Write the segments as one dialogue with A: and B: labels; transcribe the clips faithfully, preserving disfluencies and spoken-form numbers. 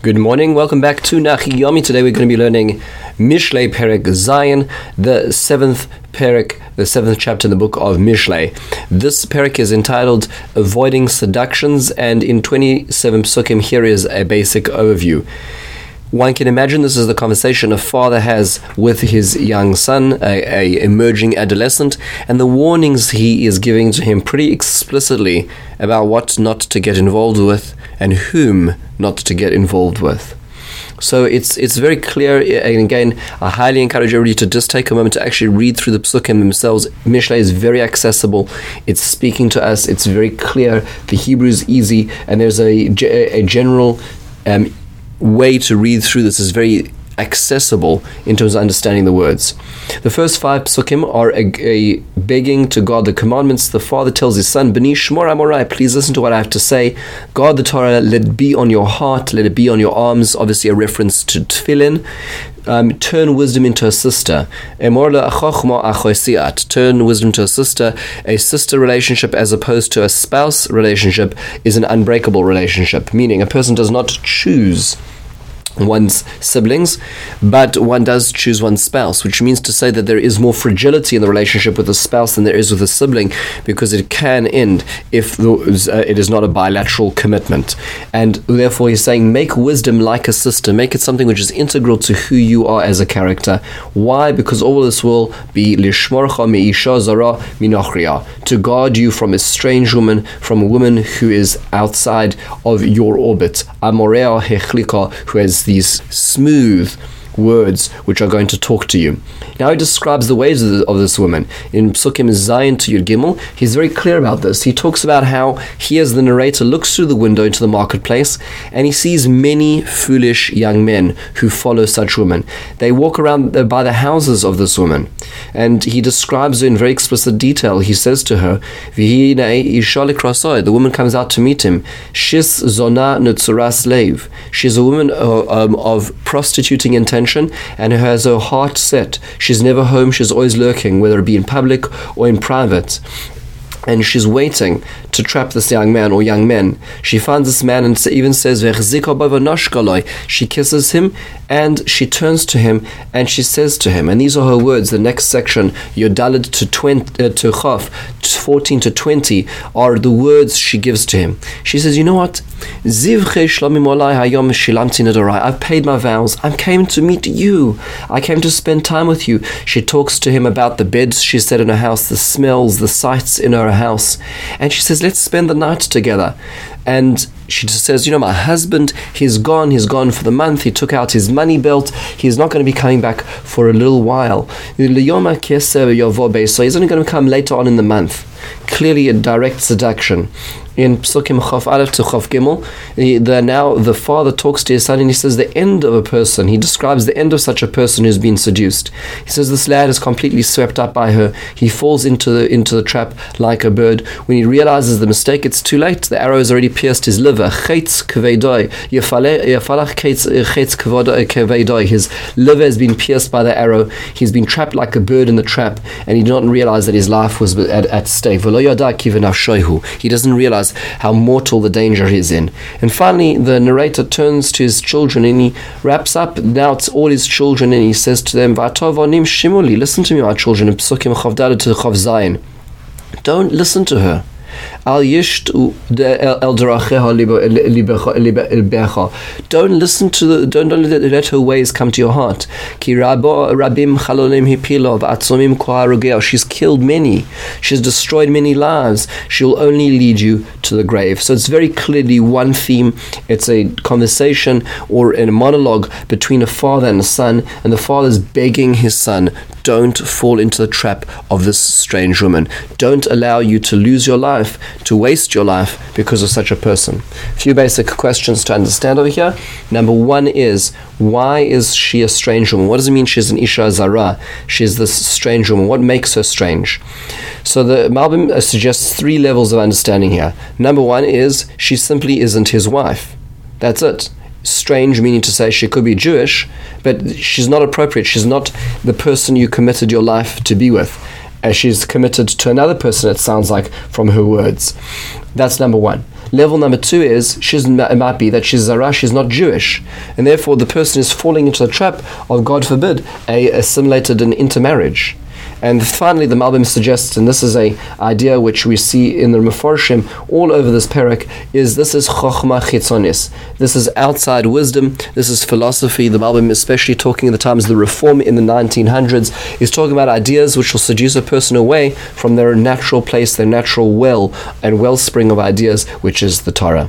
A: Good morning, welcome back to Nachi Yomi. Today we're going to be learning Mishlei Perek Zayin, the seventh Perek, the seventh chapter in the book of Mishlei. This Perek is entitled Avoiding Seductions, and in twenty-seven psukim here is a basic overview. One can imagine this is the conversation a father has with his young son, a, a emerging adolescent, and the warnings he is giving to him pretty explicitly about what not to get involved with and whom not to get involved with. So it's it's very clear, and again, I highly encourage everybody to just take a moment to actually read through the psukim themselves. Mishlei is very accessible, it's speaking to us, it's very clear, the Hebrew is easy, and there's a, a general um, way to read through this is very accessible in terms of understanding the words. The first five psukim are a, a begging to God the commandments. The father tells his son, B'ni Shmor Amorai, please listen to what I have to say. Guard the Torah, let it be on your heart, let it be on your arms, obviously a reference to tefillin. Um, turn wisdom into a sister. Turn wisdom to a sister. A sister relationship as opposed to a spouse relationship is an unbreakable relationship, meaning a person does not choose one's siblings, but one does choose one's spouse, which means to say that there is more fragility in the relationship with a spouse than there is with a sibling, because it can end if uh, it is not a bilateral commitment. And therefore he's saying, make wisdom like a sister, make it something which is integral to who you are as a character. Why? Because all this will be lishmorcha meisha zara minochria, to guard you from a strange woman, from a woman who is outside of your orbit. Amorea hechlika, who has these smooth words which are going to talk to you. Now he describes the ways of, the, of this woman. In Psukim Zayin to Yud Gimel, he's very clear about this. He talks about how he, as the narrator, looks through the window into the marketplace and he sees many foolish young men who follow such women. They walk around by the houses of this woman, and he describes her in very explicit detail. He says to her, the woman comes out to meet him. Shis zona nutzuras leiv. She's a woman uh, um, of prostituting intention, and who has her heart set. She's never home, she's always lurking, whether it be in public or in private. And she's waiting to trap this young man or young men. She finds this man and even says, she kisses him and she turns to him and she says to him, and these are her words, the next section, Yodalid to twenty, uh, to Chaf, fourteen to twenty, are the words she gives to him. She says, you know what? I've paid my vows. I came to meet you. I came to spend time with you. She talks to him about the beds she set in her house, the smells, the sights in her house. And she says, let's spend the night together. And she just says, you know, my husband, he's gone, he's gone for the month, he took out his money belt, he's not going to be coming back for a little while. So he's only going to come later on in the month. Clearly a direct seduction. In Psukim Chaf Aleph to Chaf Gimel, the, now the father talks to his son and he says the end of a person, he describes the end of such a person who's been seduced. He says this lad is completely swept up by her. He falls into the into the trap like a bird. When he realizes the mistake, it's too late. The arrow has already pierced his liver. His liver has been pierced by the arrow. He's been trapped like a bird in the trap, and he did not realize that his life was at, at stake. He doesn't realize how mortal the danger is in. And finally, the narrator turns to his children and he wraps up. Now it's all his children, and he says to them, listen to me, my children, in Psukim Chavdalad to Chav Zayin. Don't listen to her. Don't listen to the, don't, don't let her ways come to your heart. She's killed many. She's destroyed many lives. She'll only lead you to the grave. So it's very clearly one theme. It's a conversation or a monologue between a father and a son, and the father's begging his son, don't fall into the trap of this strange woman. Don't allow you to lose your life, to waste your life because of such a person. A few basic questions to understand over here. Number one is, why is she a strange woman? What does it mean she's an Isha Zara? She's this strange woman. What makes her strange? So the Malbim suggests three levels of understanding here. Number one is, she simply isn't his wife. That's it. Strange, meaning to say she could be Jewish, but she's not appropriate. She's not the person you committed your life to be with. As she's committed to another person, it sounds like, from her words. That's number one. Level number two is, she's, it might be that she's Zara, she's not Jewish, and therefore the person is falling into the trap of, God forbid, a assimilated and intermarriage. And finally, the Malbim suggests, and this is a idea which we see in the Mefarshim all over this parak, is this is Chochmah Chitzonis. This is outside wisdom. This is philosophy. The Malbim, especially talking in the times of the Reform in the nineteen hundreds, is talking about ideas which will seduce a person away from their natural place, their natural well and wellspring of ideas, which is the Torah.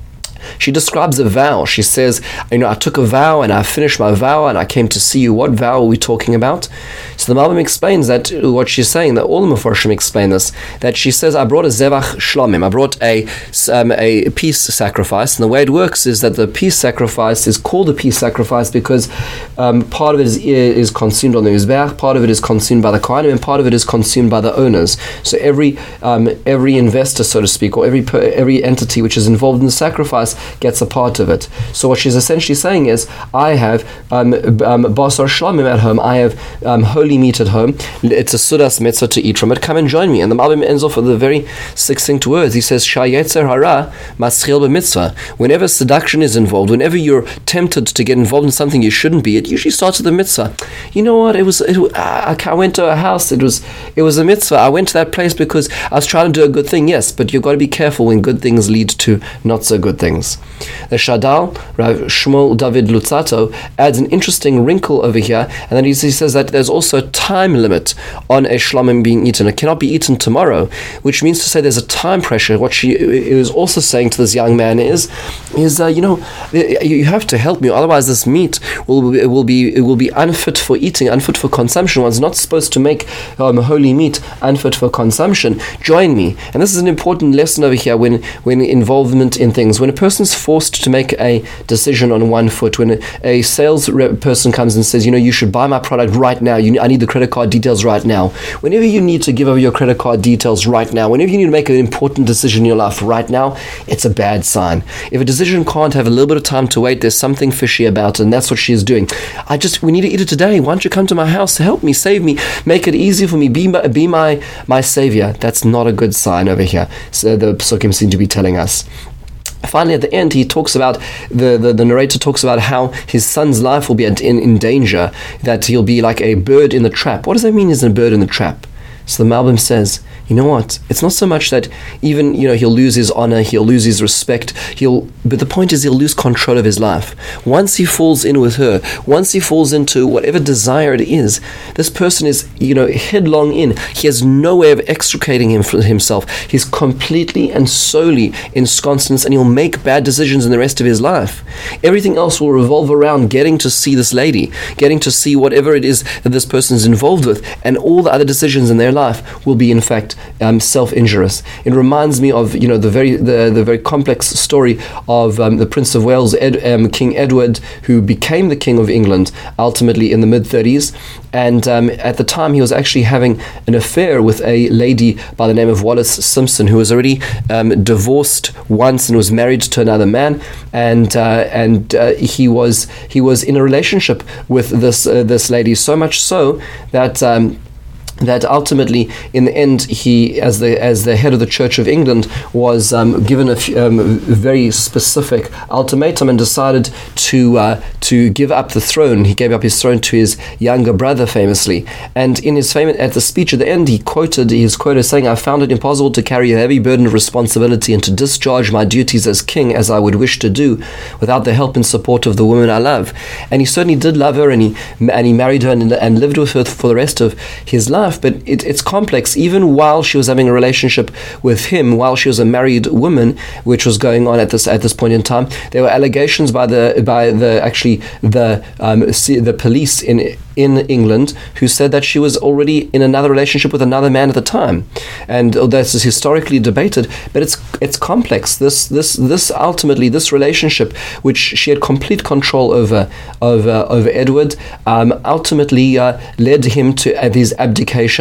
A: She describes a vow. She says, you know, I took a vow and I finished my vow and I came to see you. What vow are we talking about? So the Malbim explains that what she's saying, that all the Mefarshim explain this, that she says, I brought a Zevach Shlomim, I brought a, um, a peace sacrifice. And the way it works is that the peace sacrifice is called a peace sacrifice because um, part of it is, is consumed on the Mizbeach, part of it is consumed by the Kohanim, and part of it is consumed by the owners. So every um, every investor, so to speak, or every every entity which is involved in the sacrifice gets a part of it. So what she's essentially saying is, I have um, um, Basar Shlamim at home, I have um, holy meat at home, it's a Sudas Mitzvah to eat from it, come and join me. And the Malbim ends off with the very succinct words. He says, Shayetzer hara maschil b'mitzvah. Whenever seduction is involved, whenever you're tempted to get involved in something you shouldn't be, it usually starts with a mitzvah. You know what, it was, it, I, I went to a house, it was, it was a mitzvah, I went to that place because I was trying to do a good thing, yes, but you've got to be careful when good things lead to not so good things. The Shadal, Rav Shmuel David Lutzato, adds an interesting wrinkle over here, and then he, he says that there's also a time limit on a shlamim being eaten. It cannot be eaten tomorrow, which means to say there's a time pressure. What she is also saying to this young man is, is uh, you know, you have to help me, otherwise this meat will it will be it will be unfit for eating, unfit for consumption. One's not supposed to make um, holy meat unfit for consumption. Join me, and this is an important lesson over here when when involvement in things. When a person's forced to make a decision on one foot, when a, a sales rep person comes and says, you know, you should buy my product right now, you, I need the credit card details right now. Whenever you need to give over your credit card details right now, whenever you need to make an important decision in your life right now, it's a bad sign. If a decision can't have a little bit of time to wait, there's something fishy about it, and that's what she's doing. I just, we need to eat it today. Why don't you come to my house to help me, save me, make it easy for me, be my, be my, my savior. That's not a good sign over here. So the Psukim seem to be telling us. Finally, at the end, he talks about, the, the, the narrator talks about how his son's life will be in, in danger, that he'll be like a bird in the trap. What does that mean, is a bird in the trap? So the Malbim says, you know what, it's not so much that even, you know, he'll lose his honor, he'll lose his respect, he'll, but the point is he'll lose control of his life. Once he falls in with her, once he falls into whatever desire it is, this person is, you know, headlong in. He has no way of extricating him from himself. He's completely and solely ensconced in this, and he'll make bad decisions in the rest of his life. Everything else will revolve around getting to see this lady, getting to see whatever it is that this person is involved with, and all the other decisions in their life will be, in fact, um, self-injurious. It reminds me of, you know, the very the, the very complex story of um, the Prince of Wales, Ed, um, King Edward, who became the King of England ultimately in the mid-thirties, and um, at the time he was actually having an affair with a lady by the name of Wallace Simpson, who was already um, divorced once and was married to another man, and uh, and uh, he was he was in a relationship with this uh, this lady, so much so that um, that ultimately, in the end, he, as the as the head of the Church of England, was um, given a f- um, very specific ultimatum and decided to uh, to give up the throne. He gave up his throne to his younger brother, famously. And in his famous at the speech at the end, he quoted his quote as saying, "I found it impossible to carry a heavy burden of responsibility and to discharge my duties as king as I would wish to do, without the help and support of the woman I love." And he certainly did love her, and he and he married her and, and lived with her for the rest of his life. But it, it's complex. Even while she was having a relationship with him, while she was a married woman, which was going on at this at this point in time, there were allegations by the by the actually the um, the police in in England who said that she was already in another relationship with another man at the time, and this is historically debated. But it's it's complex. This this this ultimately this relationship, which she had complete control over over over Edward, um, ultimately uh, led him to uh, his abdication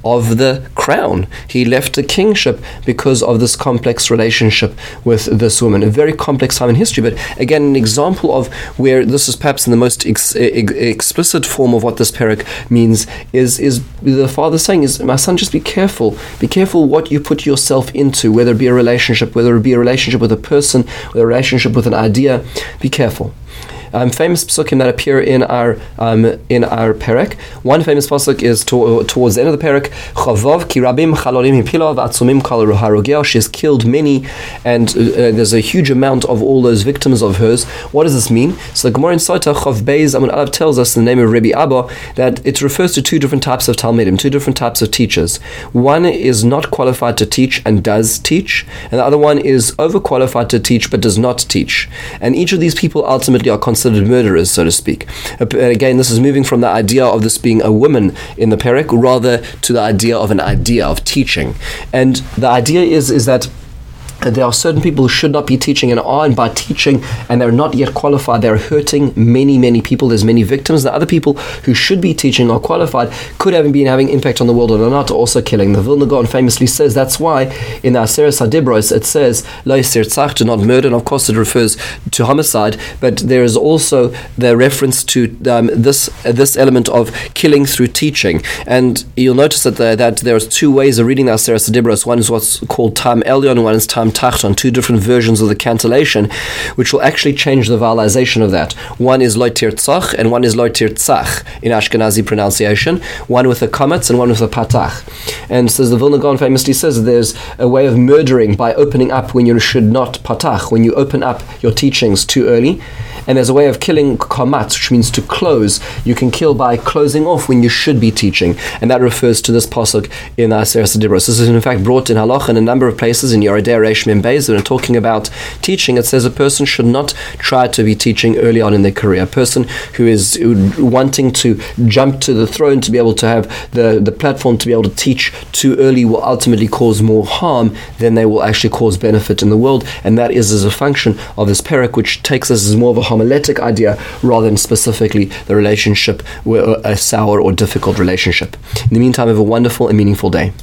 A: of the crown. He left the kingship because of this complex relationship with this woman. A very complex time in history, but again, an example of where this is perhaps in the most ex- ex- explicit form of what this parak means is, is the father saying is, my son, just be careful. Be careful what you put yourself into, whether it be a relationship, whether it be a relationship with a person, or a relationship with an idea. Be careful. Um, famous psukim that appear in our um, in our perek. One famous pasuk is to, towards the end of the perek. Chavav ki rabim chalolim hipilav atzumim kal harogel. She has killed many, and uh, there's a huge amount of all those victims of hers. What does this mean? So the Gemara in Sota Chav Beis Amud Aleph tells us in the name of Rabbi Abba that it refers to two different types of talmidim, two different types of teachers. One is not qualified to teach and does teach, and the other one is overqualified to teach but does not teach. And each of these people ultimately are considered considered murderers, so to speak. And again, this is moving from the idea of this being a woman in the perek rather to the idea of an idea of teaching. And the idea is is that there are certain people who should not be teaching and are, and by teaching and they're not yet qualified, they're hurting many, many people. There's many victims. The other people who should be teaching or qualified could have been having impact on the world or not, also killing. The Vilna Gaon famously says that's why in the Aseret HaDibros it says Lo yisir tzach, do not murder, and of course it refers to homicide, but there is also the reference to um, this uh, this element of killing through teaching. And you'll notice that the, that there are two ways of reading the Aseret HaDibros. One is what's called Tam Elyon, and one is Tam Tachton, two different versions of the cantillation, which will actually change the vowelization of that. One is Lo tirtzach and one is Lo tirtzach in Ashkenazi pronunciation, one with a kametz and one with a patach. And says the Vilna Gaon famously says that there's a way of murdering by opening up when you should not patach, when you open up your teachings too early. And there's a way of killing kamatz, which means to close. You can kill by closing off when you should be teaching. And that refers to this pasuk in Aseret HaDibros. This is in fact brought in halacha in a number of places in Yoredei Reish Mem Beis. When talking about teaching, it says a person should not try to be teaching early on in their career. A person who is wanting to jump to the throne, to be able to have the, the platform to be able to teach too early will ultimately cause more harm than they will actually cause benefit in the world. And that is as a function of this perek, which takes us as more of a homiletic idea rather than specifically the relationship, a sour or difficult relationship. In the meantime, have a wonderful and meaningful day.